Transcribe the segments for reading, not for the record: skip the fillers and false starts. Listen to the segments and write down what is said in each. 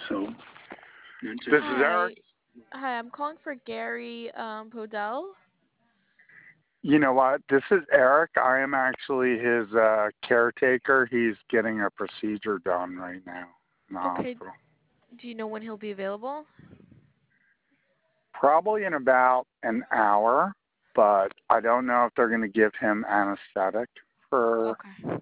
So This is Eric. Hi. Hi, I'm calling for Gary Podell. You know what? This is Eric. I am actually his caretaker. He's getting a procedure done right now in the Okay, hospital. do you know when he'll be available? Probably in about an hour, but I don't know if they're going to give him anesthetic for. Okay.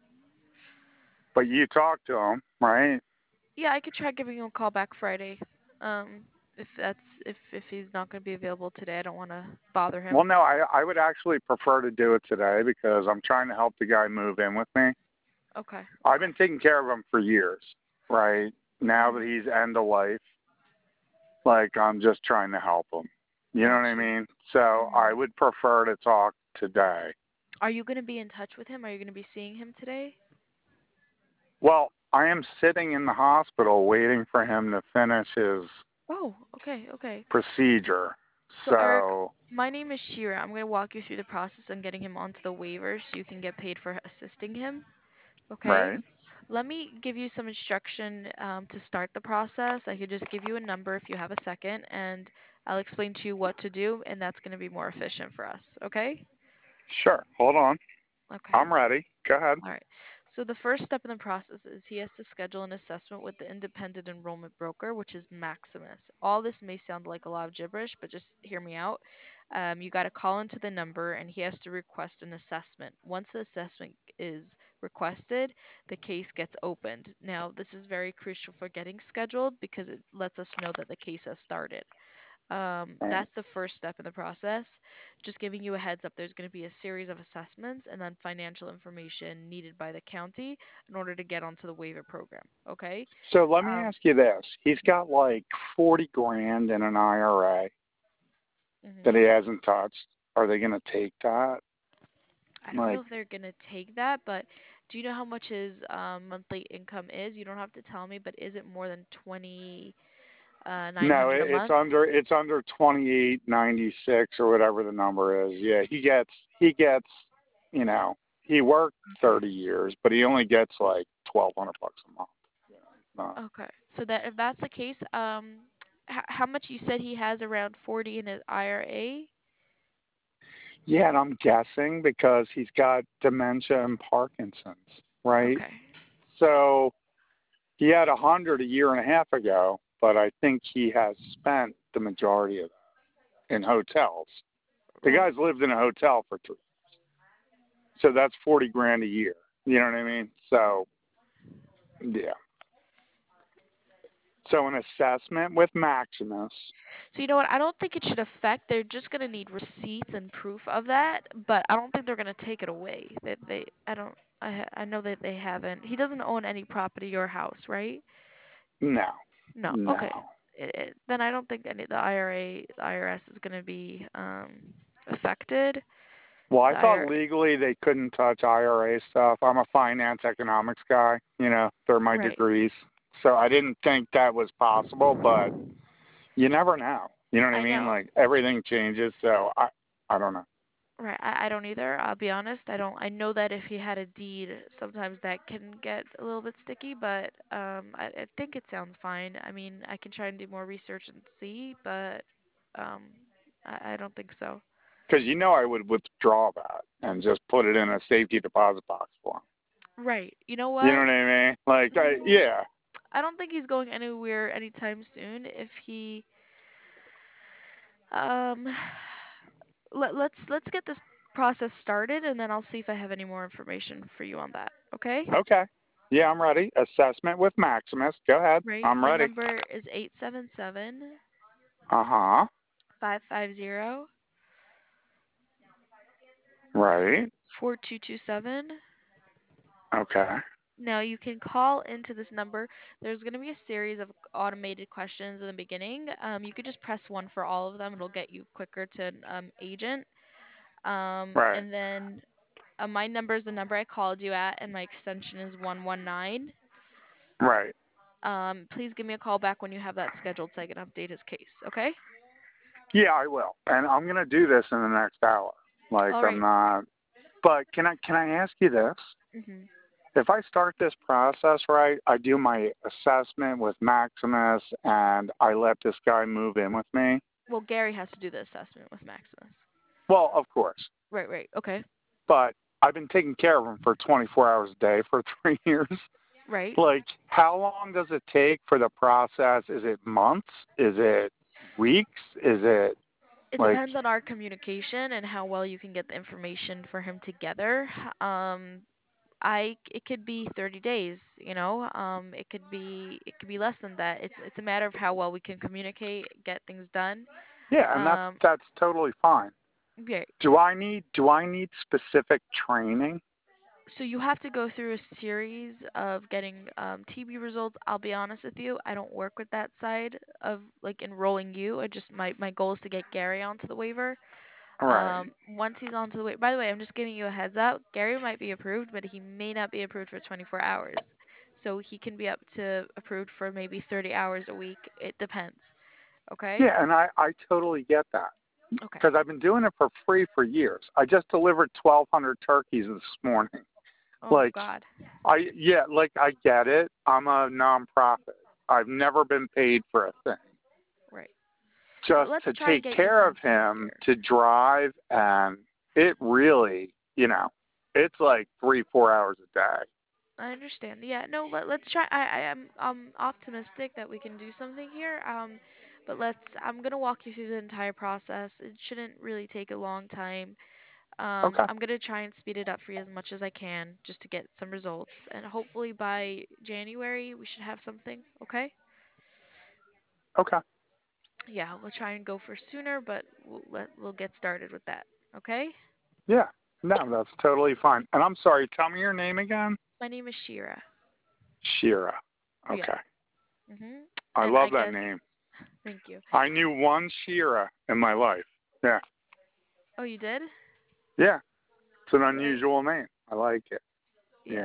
But you talked to him, right? Yeah, I could try giving him a call back Friday. If if he's not going to be available today, I don't want to bother Well, him. no, I would actually prefer to do it today because I'm trying to help the guy move in with me. Okay. I've Okay. been taking care of him for years, right? Now that Mhm. he's end of life, like I'm just trying to help him. You know Got what I you. mean? So I Mhm. would prefer to talk today. Are you going to be in touch with him? Are you going to be seeing him today? Well, I am sitting in the hospital waiting for him to finish his Oh, okay, okay. procedure. So Eric, So, my name is Shira. I'm going to walk you through the process on getting him onto the waiver so you can get paid for assisting him. Okay? right. Let me give you some instruction to start the process. I could just give you a number if you have a second, and I'll explain to you what to do, and that's going to be more efficient for us. Okay? Sure. Hold on. Okay. I'm ready. Go ahead. All right. So the first step in the process is he has to schedule an assessment with the independent enrollment broker, which is Maximus. All this may sound like a lot of gibberish, but just hear me out. You got to call into the number, and he has to request an assessment. Once the assessment is requested, the case gets opened. Now, this is very crucial for getting scheduled because it lets us know that the case has started. Right. That's the first step in the process. Just giving you a heads up, there's going to be a series of assessments and then financial information needed by the county in order to get onto the waiver program. Okay? So let me Um, ask you this. He's got like 40 grand in an IRA that mhm. he hasn't touched. Are they going to take that? I don't know Like, if they're going to take that, but do you know how much his monthly income is? You don't have to tell me, but is it more than 20 nine no, hundred a it's month? under 28.96 or whatever the number is. Yeah, he gets, you know, he worked Okay. 30 years, but he only gets like 1,200 bucks a month. Uh, Okay. So that if that's the case, how much you said he has around 40 in his IRA? yeah, and I'm guessing because he's got dementia and Parkinson's, right? Okay. So he had 100 a year and a half ago, but I think he has spent the majority of that in hotels. The Right. guy's lived in a hotel for 3, so that's 40 grand a year. You know what I mean? So yeah. So an assessment with Maximus. So you know what? I don't think it should affect. They're just gonna need receipts and proof of that, but I don't think they're gonna take it away. I don't. I know that they haven't. He doesn't own any property or house, right? No, No. no. Okay. Then I don't think any the IRA, the IRS is gonna be affected. Well, I The thought IRA. legally they couldn't touch IRA stuff. I'm a finance economics guy. You know, they're my Right. degrees. So I didn't think that was possible, but you never know. You know what I I mean? know. Like everything changes, so I don't know. Right. I don't either. I'll be honest. I don't. I know that if he had a deed, sometimes that can get a little bit sticky, but I think it sounds fine. I mean, I can try and do more research and see, but um, I don't think so. Because you know I would withdraw that and just put it in a safety deposit box for him. Right. You know You know what? what I mean? Like, Mm, yeah. I don't think he's going anywhere anytime soon. If he um, let's get this process started, and then I'll see if I have any more information for you on that. Okay? Okay. Yeah, I'm ready. Assessment with Maximus. Go ahead. Right. I'm The ready. number is 877 Uh huh. 550 Right. 4227. Okay. Now you can call into this number. There's going to be a series of automated questions in the beginning. You could just press one for all of them. It'll get you quicker to an agent. Right. And then my number is the number I called you at, and my extension is 119. Right. Please give me a call back when you have that scheduled so I can update his case. Okay? Yeah, I will. And I'm gonna do this in the next hour. Like All I'm right. not. But can I ask you this? Mhm. if I start this process right, I do my assessment with Maximus, and I let this guy move in with me. Well, Gary has to do the assessment with Maximus. Well, of course, Right, right. Okay. but I've been taking care of him for 24 hours a day for 3 years. Right. Like, how long does it take for the process? Is it months? Is it weeks? Is it It like, depends on our communication and how well you can get the information for him together. It could be 30 days, you know. It could be less than that. It's a matter of how well we can communicate, get things done. yeah, and Um, that's totally fine. yeah. Do I need specific training? So you have to go through a series of getting TB results. I'll be honest with you, I don't work with that side of like enrolling you. I just my goal is to get Gary onto the waiver. Right. Once he's onto the waiver, by the way, I'm just giving you a heads up. Gary might be approved, but he may not be approved for 24 hours. So he can be up to approved for maybe 30 hours a week. It depends. Okay? Yeah, and I totally get that Okay. because I've been doing it for free for years. I just delivered 1,200 turkeys this morning. Oh Like, God. I get it. I'm a nonprofit. I've never been paid for a thing. Right. But Just let's to try and take get you care of something him, here. to drive, and it really, it's like 3-4 hours a day. I understand. Yeah, no, let's try. I am optimistic that we can do something here. But I'm gonna walk you through the entire process. It shouldn't really take a long time. Okay. I'm gonna try and speed it up for you as much as I can just to get some results. And hopefully by January we should have something, okay? Okay. Yeah, we'll try and go for sooner, but we'll get started with that. Okay? Yeah. No, that's totally fine. And I'm sorry, tell me your name again. My name is Shira. Shira. Yeah. Okay. Mhm. I And I love that guess name. thank you. I knew one Shira in my life. Yeah. Oh, you did? Yeah. It's an Great. unusual name. I like it. Yeah. Yeah.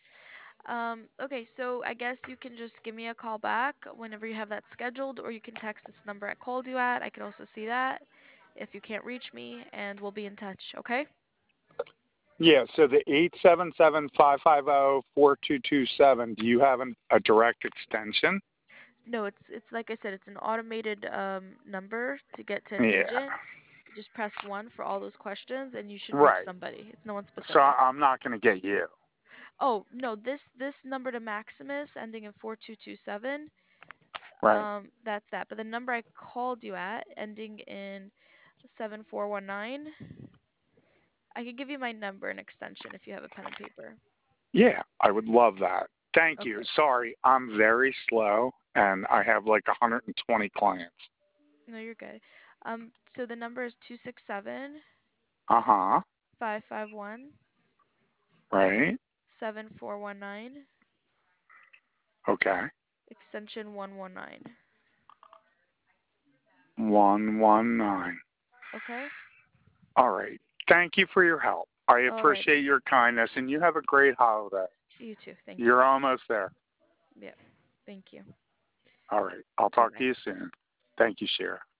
Okay, so I guess you can just give me a call back whenever you have that scheduled, or you can text this number I called you at. I can also see that if you can't reach me, and we'll be in touch, okay? Yeah, so the 877-550-4227, do you have a direct extension? No, it's like I said, it's an automated number to get to an Yeah. agent. You just press 1 for all those questions, and you should reach Right. somebody. It's no one So specific. I'm not going to get you. Oh, no, this number to Maximus ending in 4227, Right. that's that. But the number I called you at ending in 7419, I could give you my number and extension if you have a pen and paper. Yeah, I would love that. Thank you. Okay. Sorry, I'm very slow, and I have like 120 clients. No, you're good. So the number is 267 Uh-huh. 551 Right. 7419, Okay. extension 119. 119. Okay? All right. Thank you for your help. I Alrighty. appreciate your kindness, and you have a great holiday. You too. Thank you. You're almost there. Yeah. Thank you. All right. I'll Bye talk to bye. you soon. Thank you, Shira.